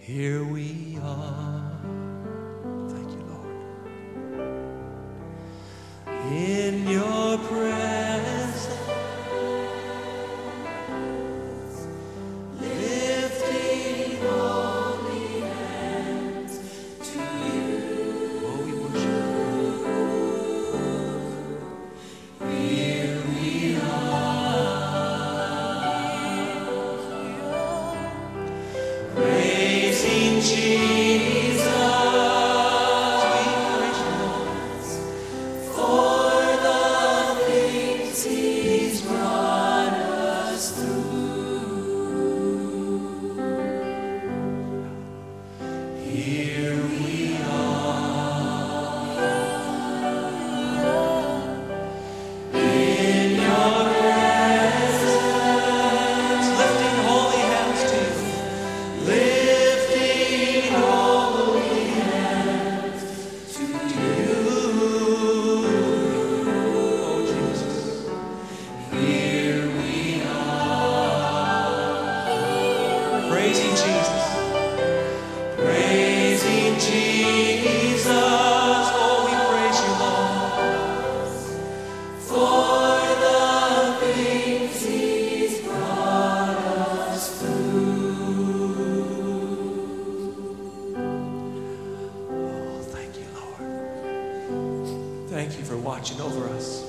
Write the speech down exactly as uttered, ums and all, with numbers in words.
Here we are. Thank you, Lord. In your presence, lifting holy hands to you. Oh, we worship you. Here we are. Praising Jesus. Praising Jesus. Praising Jesus. Oh, we praise you, Lord. For the things He's brought us through. Oh, thank you, Lord. Thank you for watching over us.